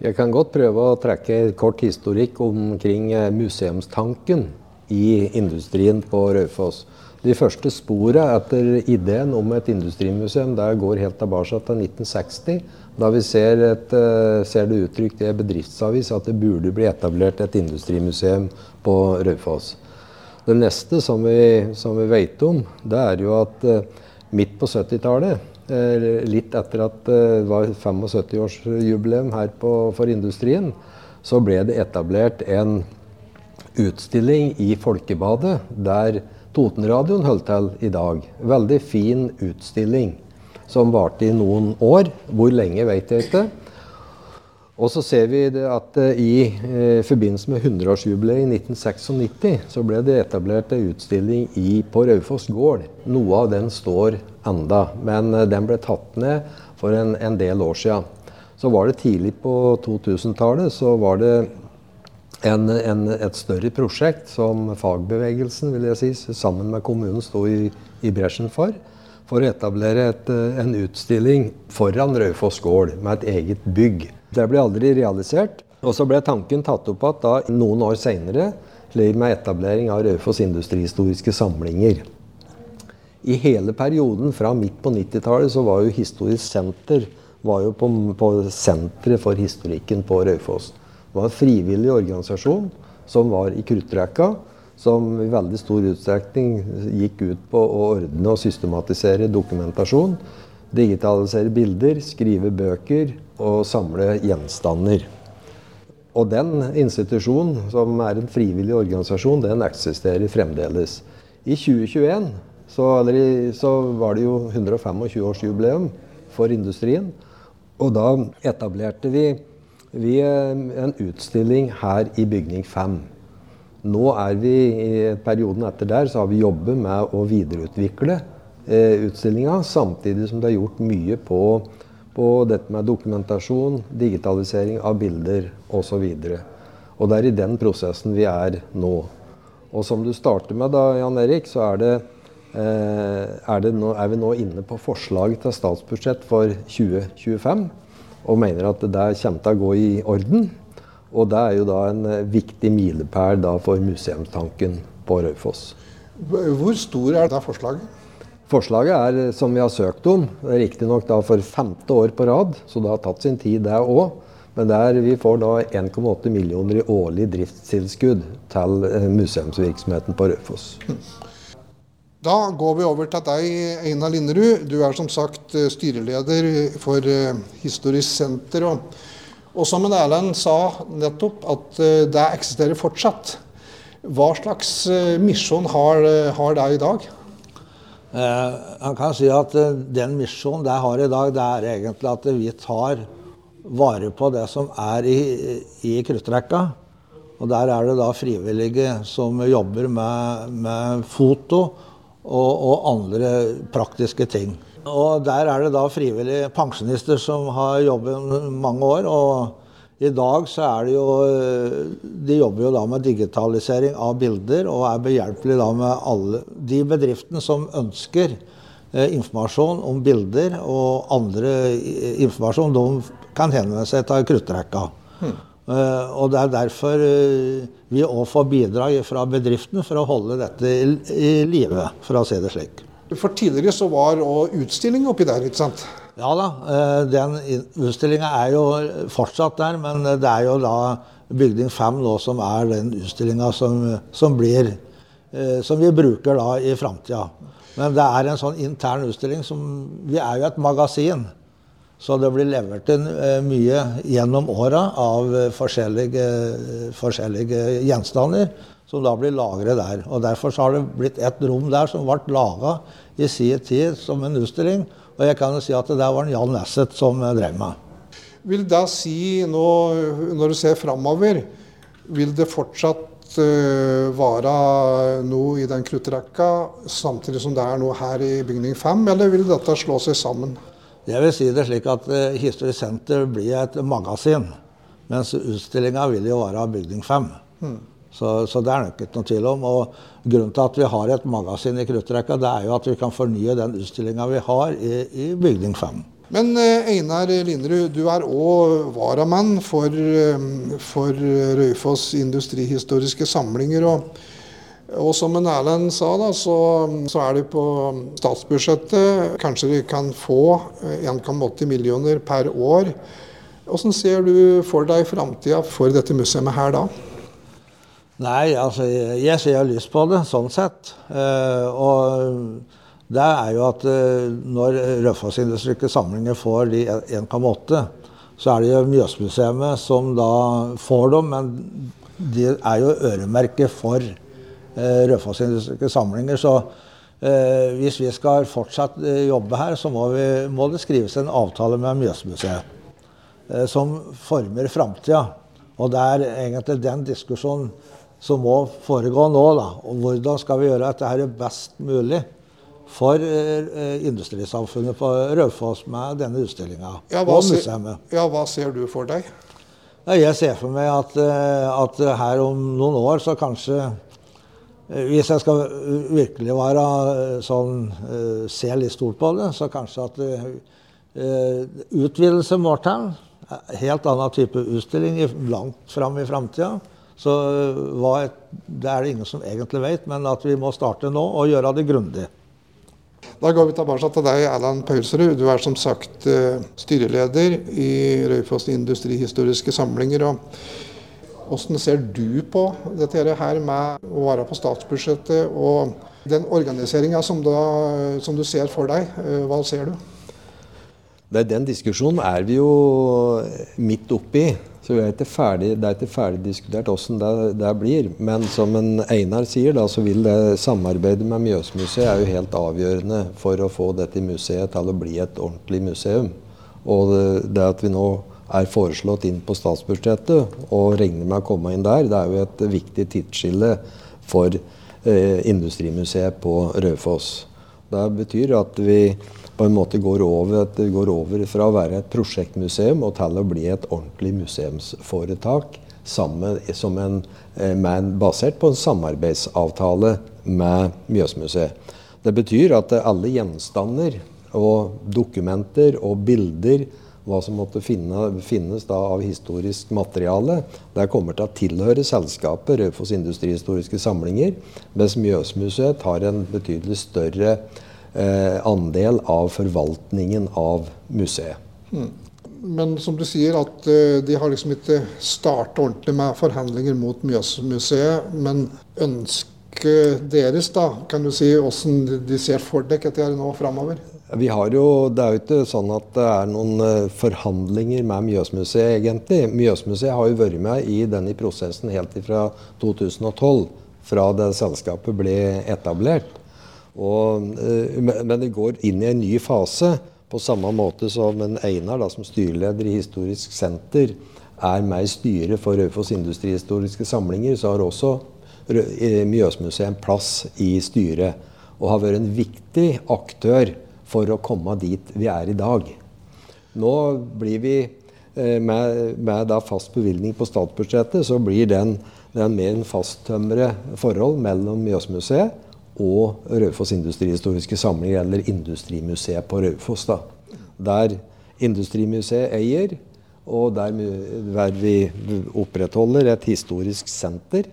Jeg kan godt prøve å trekke kort historikk omkring museumstanken i industrien på Raufoss. De første sporene etter ideen om et industrimuseum der går helt tilbake til 1960, da vi ser det uttrykt i bedriftsavis at det burde bli etablert et industrimuseum på Raufoss. Det neste som vi vet om, det er jo at midt på 70-tallet, litt etter at det var 75-årsjubileum her for industrien, så ble det etablert en utstilling i Folkebadet, der Totenradioen holdt til i dag. Veldig fin utstilling, som varte i noen år. Hvor lenge vet jeg ikke. Og så ser vi det at i forbindelse med 100-årsjubileet i 1996, så ble det etablert en utstilling på Raufoss gård. Noe av den står enda, men den ble tatt ned for en del år siden. Så var det tidlig på 2000-tallet, så var det et større prosjekt som fagbevegelsen, vil jeg si, sammen med kommunen stod i bresjen for å etablere en utstilling foran Raufoss gård med et eget bygg. Det ble aldri realisert, og så ble tanken tatt opp at da, noen år senere, med etablering av Raufoss industrihistoriske samlinger. I hele perioden fra midt på 90-tallet så var jo Historisk Senter på senteret for historikken på Raufoss. Det var en frivillig organisasjon som var i kruttrekka, som i veldig stor utstrekning gikk ut på å ordne og systematisere dokumentasjon, digitalisere bilder, skrive bøker og samle gjenstander. Og den institusjonen, som en frivillig organisasjon, den eksisterer fremdeles. I 2021 så var det jo 125-årsjubileum for industrien, og da etablerte vi en utstilling her i bygning 5. Nå vi i perioden etter der, så har vi jobbet med å videreutvikle utstillingen, samtidig som det har gjort mye på dette med dokumentasjon, digitalisering av bilder og så videre. Og det i den prosessen vi nå. Og som du starter med da, Jan Erik, så vi nå inne på forslaget til statsbudsjett for 2025, og mener at det kommer til å gå i orden. Og det jo da en viktig milepæl da for museumstanken på Raufoss. Hvor stor det forslaget? Forslaget som vi har søkt om, riktig nok da for 5. år på rad, så det har tatt sin tid det også. Men vi får da 1,8 millioner i årlig driftstilskudd til museumsvirksomheten på Raufoss. Da går vi over til deg, Einar Linderud. Du som sagt styreleder for Historisk Senter. Og som Erlend sa nettopp, at det eksisterer fortsatt. Hva slags misjon har det i dag? Han kan si at den misjonen det har i dag, det egentlig at vi tar vare på det som i kruttrekka. Og der det da frivillige som jobber med foto, og andre praktiske ting. Og der det da frivillige pensjonister som har jobbet mange år, og i dag så det jo, de jobber jo da med digitalisering av bilder, og behjelpelige da med alle de bedriftene som ønsker informasjon om bilder, og andre informasjon, de kan henvende seg til kruttrekka. Og det derfor vi også får bidrag fra bedriftene for å holde dette i live, for å si det slik. For tidligere så var også utstilling oppi der, ikke sant? Ja da, den utstillingen jo fortsatt der, men det jo da bygning 5 nå som den utstillingen som vi bruker da i fremtiden. Men det en sånn intern utstilling som, vi jo et magasin, så det blir levert inn mye gjennom året av forskjellige gjenstander som da blir lagret der. Og derfor så har det blitt et rom der som ble laget i sin tid som en utstilling. Og jeg kan jo si at det var Jan Nesset som drev med. Vil det si, når du ser fremover, vil det fortsatt være noe i den kruttrekka, samtidig som det noe her i bygning 5, eller vil dette slå seg sammen? Jeg vil si det slik at Historisk Senter blir et magasin, mens utstillingen vil jo være bygning 5. Så det nok ikke noe tvil om. Og grunnen til at vi har et magasin i kruttrekka, det jo at vi kan fornye den utstillingen vi har i bygning 5. Men Einar Linderud, du også varamann for Raufoss industrihistoriske samlinger, og som en Erlend sa da, så det på statsbudsjettet, kanskje vi kan få 1,8 millioner per år. Hvordan ser du for deg fremtiden for dette museet her da? Nei, altså jeg ser lyst på det, sånn sett. Og det jo at når Raufoss industriske samlinger får de 1,8, så det jo Mjøsmuseet som da får dem, men de jo øremerket for Raufoss industriske samlinger. Så hvis vi skal fortsatt jobbe her, så må det skrives en avtale med Mjøsmuseet som former fremtiden. Og det egentlig den diskusjonen som må foregå nå, da. Og hvordan skal vi gjøre at dette best mulig for industrisamfunnet på Raufoss med denne utstillingen og museet? Ja, hva ser du for deg? Ja, jeg ser for meg at her om noen år så kanskje, hvis jeg skal virkelig være sånn, se litt stort på det, så kanskje at utvidelse må til, helt annen type utstilling langt frem i fremtiden. Så det det ingen som egentlig vet, men at vi må starte nå og gjøre det grundig. Da går vi tilbake til deg, Erlend Paulsrud. Du som sagt styreleder i Raufoss industrihistoriske samlinger. Hvordan ser du på dette her med å være på statsbudsjettet og den organiseringen som du ser for deg? Hva ser du? Den diskusjonen vi jo midt oppi. Så det ikke ferdig diskutert hvordan det blir. Men som en Einar sier, da, så vil det samarbeidet med Mjøsmuseet jo helt avgjørende for å få dette museet til å bli et ordentlig museum. Og det at vi nå foreslått inn på statsbudsjettet og regner med å komme inn der, det jo et viktig tidsskille for industrimuseet på Raufoss. Det betyr at vi på en måte går over fra å være et prosjektmuseum og til å bli et ordentlig museumsforetak basert på en samarbeidsavtale med Mjøsmuseet. Det betyr at alle gjenstander og dokumenter og bilder, hva som måtte finnes da av historisk materiale, det kommer til å tilhøre selskapet Raufoss industrihistoriske samlinger, mens Mjøsmuseet tar en betydelig større andel av forvaltningen av museet. Men som du sier at de har liksom ikke startet ordentlig med forhandlinger mot Mjøsmuseet, men ønsker deres da, kan du si, hvordan de ser for deg etter nå fremover? Det jo ikke sånn at det noen forhandlinger med Mjøsmuseet egentlig. Mjøsmuseet har jo vært med i denne prosessen helt fra 2012, fra det selskapet ble etablert. Men det går inn i en ny fase på samme måte som en Einar da, som styreleder i Historisk Senter med i styret for Raufoss industrihistoriske samlinger, så har også Mjøsmuseet en plass i styret og har vært en viktig aktør for å komme dit vi i dag. Nå blir vi med da fast bevilgning på statsbudsjettet, så blir den mer en fasttømret forhold mellom Mjøsmuseet og Raufoss industrihistoriske samlinger, eller Industrimuseet på Raufoss, da. Der Industrimuseet eier, og der vi opprettholder et historisk senter,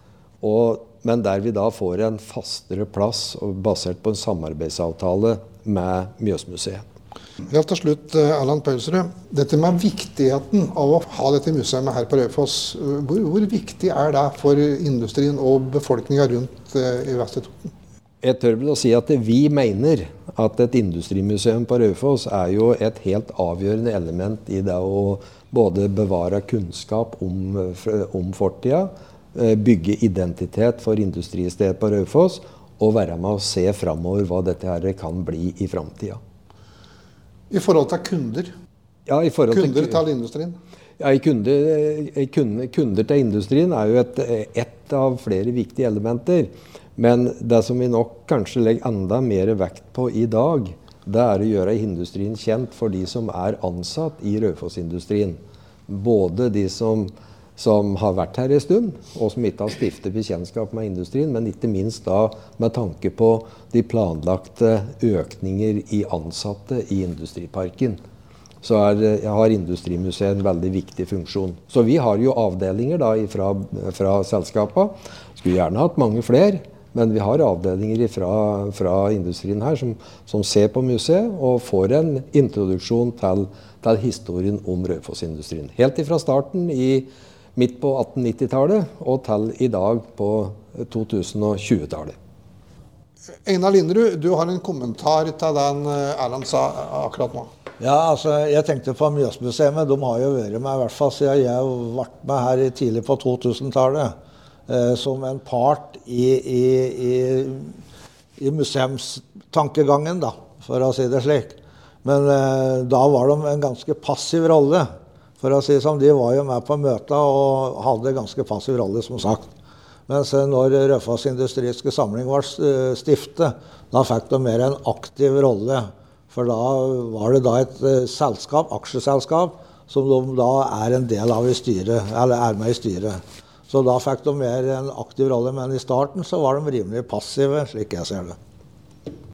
men der vi da får en fastere plass basert på en samarbeidsavtale med Mjøsmuseet. Helt til slutt, Erlend Paulsrud, dette med viktigheten av å ha dette museet her på Raufoss, hvor viktig det for industrien og befolkningen rundt i Vestre Toten? Jeg tør vel å si at vi mener at et industrimuseum på Raufoss jo et helt avgjørende element i det å både bevare kunnskap om fortida, bygge identitet for industristedet på Raufoss, og være med å se fremover hva dette her kan bli i fremtiden. I forhold til kunder? Ja, i forhold kunder til industrien? Ja, kunder til industrien jo et av flere viktige elementer. Men det som vi nok kanskje legger enda mer vekt på i dag, det å gjøre industrien kjent for de som ansatt i Raufoss-industrien. Både de som har vært her en stund, og som ikke har stiftet bekjentskap med industrien, men ikke minst da med tanke på de planlagte økninger i ansatte i industriparken. så har Industrimuseet en veldig viktig funksjon. Så vi har jo avdelinger da fra selskapet. Skulle gjerne hatt mange flere, men vi har avdelinger fra industrien her som ser på museet og får en introduksjon til historien om Raufoss-industrien. Helt ifra starten midt på 1890-tallet og til i dag på 2020-tallet. Einar Linderud, du har en kommentar til den Erlend sa akkurat nå. Ja, altså, jeg tenkte på Mjøsmuseet, de har jo vært med, i hvert fall siden jeg ble med her tidlig på 2000-tallet, som en part i museumstankegangen, da, for å si det slik. Men da var de en ganske passiv rolle, for å si det sånn. De var jo med på møtet og hadde ganske passiv rolle, som sagt. Mens når Raufoss Industriske Samling var stiftet, da fikk de mer en aktiv rolle. For da var det da et selskap, aksjeselskap, som de da er en del av i styret, eller er med i styret. Så da fikk de mer en aktiv rolle, men i starten så var de rimelig passive, slik jeg ser det.